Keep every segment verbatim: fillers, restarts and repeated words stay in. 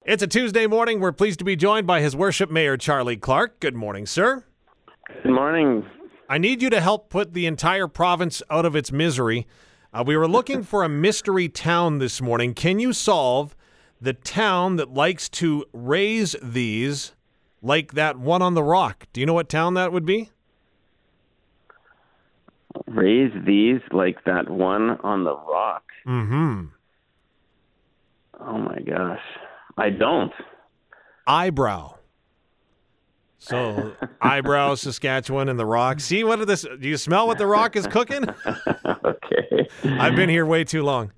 It's a Tuesday morning. We're pleased to be joined by His Worship Mayor Charlie Clark. Good morning, sir. Good morning. I need you to help put the entire province out of its misery. Uh, we were looking for a mystery town this morning. Can you solve the town that likes to raise these like that one on the rock? Do you know what town that would be? Raise these like that one on the rock. Mm-hmm. Oh, my gosh. I don't. Eyebrow. So, Eyebrow, Saskatchewan, and the Rock. See what this? Do you smell what the Rock is cooking? Okay. I've been here way too long.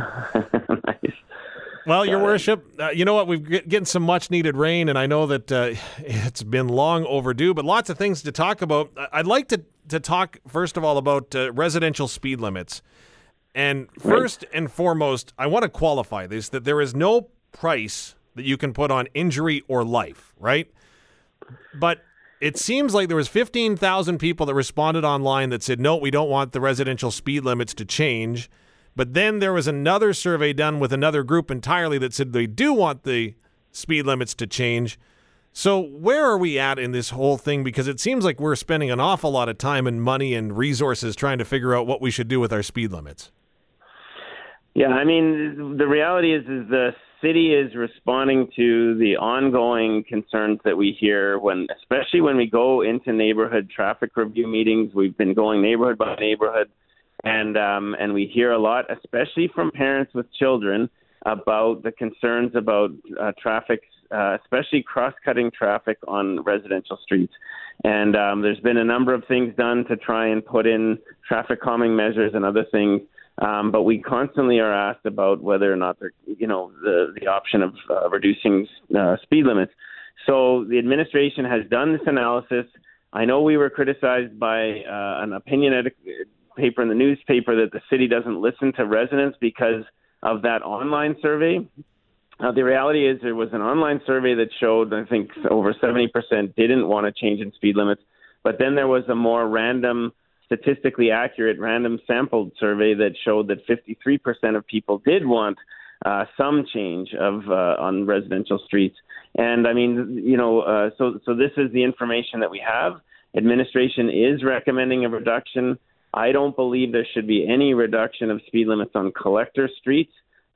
Nice. Well, Your Worship, uh, you know what? We've get, getting some much-needed rain, and I know that uh, it's been long overdue, but lots of things to talk about. I'd like to, to talk, first of all, about uh, residential speed limits. And first right. and foremost, I want to qualify this, that there is no price that you can put on injury or life, right? But it seems like there was fifteen thousand people that responded online that said, no, we don't want the residential speed limits to change. But then there was another survey done with another group entirely that said they do want the speed limits to change. So where are we at in this whole thing? Because it seems like we're spending an awful lot of time and money and resources trying to figure out what we should do with our speed limits. Yeah, I mean, the reality is, is the city is responding to the ongoing concerns that we hear when, especially when we go into neighborhood traffic review meetings. We've been going neighborhood by neighborhood, and um, and we hear a lot, especially from parents with children, about the concerns about uh, traffic, uh, especially cross-cutting traffic on residential streets. And um, there's been a number of things done to try and put in traffic calming measures and other things. Um, but we constantly are asked about whether or not they're, you know, the, the option of uh, reducing uh, speed limits. So the administration has done this analysis. I know we were criticized by uh, an opinion edit- paper in the newspaper that the city doesn't listen to residents because of that online survey. Uh, the reality is there was an online survey that showed, I think, over seventy percent didn't want to change in speed limits. But then there was a more random statistically accurate random sampled survey that showed that fifty-three percent of people did want uh, some change of uh, on residential streets. And I mean, you know, uh, so so this is the information that we have. Administration is recommending a reduction. I don't believe there should be any reduction of speed limits on collector streets.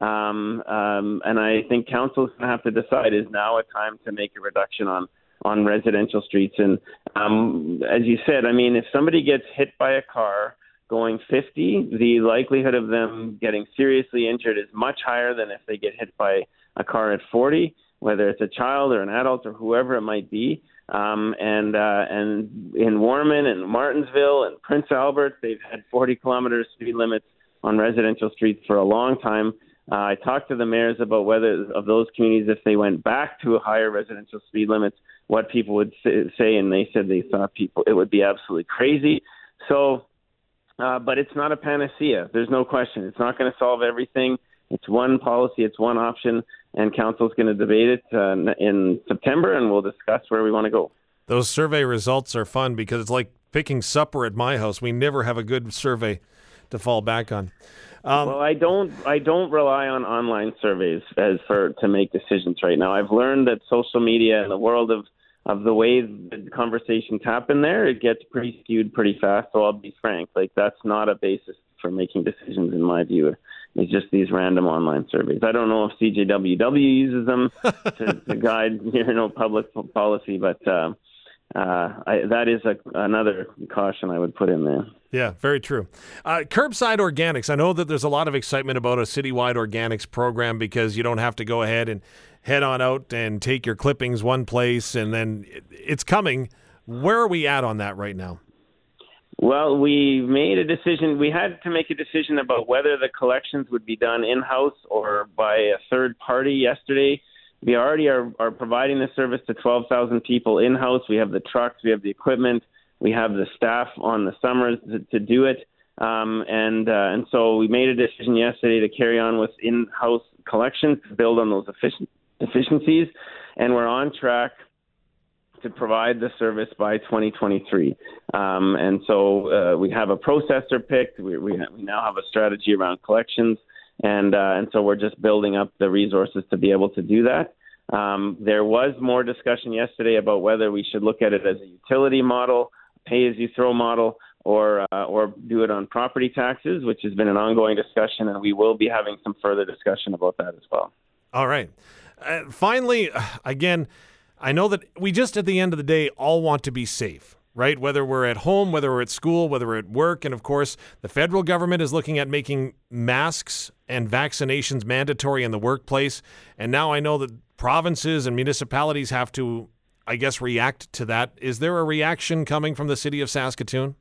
Um, um, and I think council's going to have to decide, is now a time to make a reduction on on residential streets. And um, as you said, I mean, if somebody gets hit by a car going fifty, the likelihood of them getting seriously injured is much higher than if they get hit by a car at forty, whether it's a child or an adult or whoever it might be. Um, and uh, and in Warman and Martinsville and Prince Albert, they've had forty kilometer speed limits on residential streets for a long time. Uh, I talked to the mayors about whether of those communities, if they went back to a higher residential speed limits, what people would say, and they said they thought people it would be absolutely crazy. So, uh, but it's not a panacea. There's no question. It's not going to solve everything. It's one policy. It's one option, and council's going to debate it uh, in September, and we'll discuss where we want to go. Those survey results are fun because it's like picking supper at my house. We never have a good survey to fall back on. Um, well, I don't. I don't rely on online surveys as for to make decisions right now. I've learned that social media and the world of of the way the conversations happen there, it gets pretty skewed pretty fast. So I'll be frank, like that's not a basis for making decisions in my view. It's just these random online surveys. I don't know if C J W W uses them to, to guide, you know, public policy, but uh, uh, I, that is a, another caution I would put in there. Yeah, very true. Uh, curbside organics. I know that there's a lot of excitement about a citywide organics program because you don't have to go ahead and head on out and take your clippings one place, and then it's coming. Where are we at on that right now? Well, we made a decision. We had to make a decision about whether the collections would be done in-house or by a third party yesterday. We already are, are providing the service to twelve thousand people in-house. We have the trucks, we have the equipment, we have the staff on the summers to, to do it. Um, and uh, and so we made a decision yesterday to carry on with in-house collections to build on those efficient, efficiencies. And we're on track to provide the service by twenty twenty-three. Um, and so uh, we have a processor picked. We, we, ha- we now have a strategy around collections. And uh, and so we're just building up the resources to be able to do that. Um, there was more discussion yesterday about whether we should look at it as a utility model, pay-as-you-throw model, or uh, or do it on property taxes, which has been an ongoing discussion, and we will be having some further discussion about that as well. All right. Uh, finally, again, I know that we just at the end of the day all want to be safe, right? Whether we're at home, whether we're at school, whether we're at work. And of course, the federal government is looking at making masks and vaccinations mandatory in the workplace. And now I know that provinces and municipalities have to, I guess, react to that. Is there a reaction coming from the city of Saskatoon?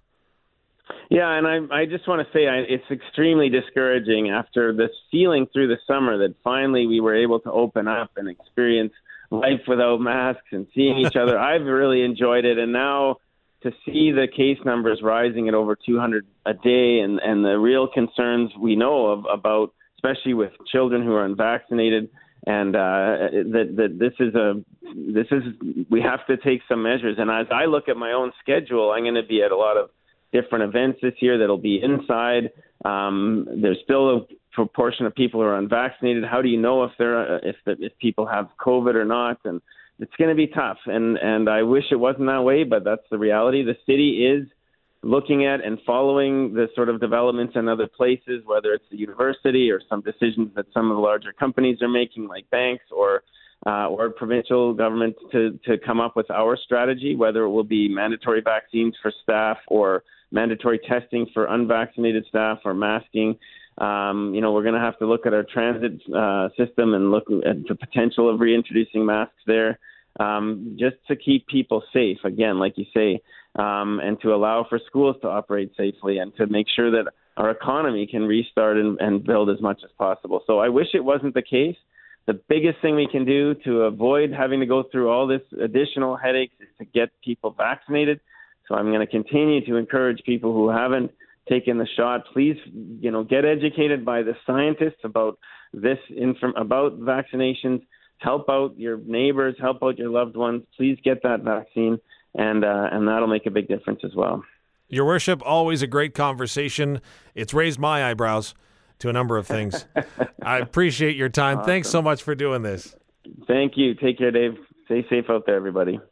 Yeah, and I, I just want to say I, it's extremely discouraging after this feeling through the summer that finally we were able to open up and experience life without masks and seeing each other. I've really enjoyed it, and now to see the case numbers rising at over two hundred a day and, and the real concerns we know of about, especially with children who are unvaccinated, and uh, that that this is a this is we have to take some measures. And as I look at my own schedule, I'm going to be at a lot of different events this year that'll be inside. Um, there's still a proportion of people who are unvaccinated. How do you know if they're if the, if people have COVID or not? And it's going to be tough. And and I wish it wasn't that way, but that's the reality. The city is looking at and following the sort of developments in other places, whether it's the university or some decisions that some of the larger companies are making, like banks or uh, or provincial government, to to come up with our strategy, whether it will be mandatory vaccines for staff or mandatory testing for unvaccinated staff or masking. Um, you know, we're going to have to look at our transit uh, system and look at the potential of reintroducing masks there, um, just to keep people safe, again, like you say, um, and to allow for schools to operate safely and to make sure that our economy can restart and, and build as much as possible. So I wish it wasn't the case. The biggest thing we can do to avoid having to go through all this additional headaches is to get people vaccinated. So I'm going to continue to encourage people who haven't taken the shot. Please, you know, get educated by the scientists about this, inform- about vaccinations. Help out your neighbors, help out your loved ones. Please get that vaccine, and uh, and that'll make a big difference as well. Your Worship, always a great conversation. It's raised my eyebrows to a number of things. I appreciate your time. Awesome. Thanks so much for doing this. Thank you. Take care, Dave. Stay safe out there, everybody.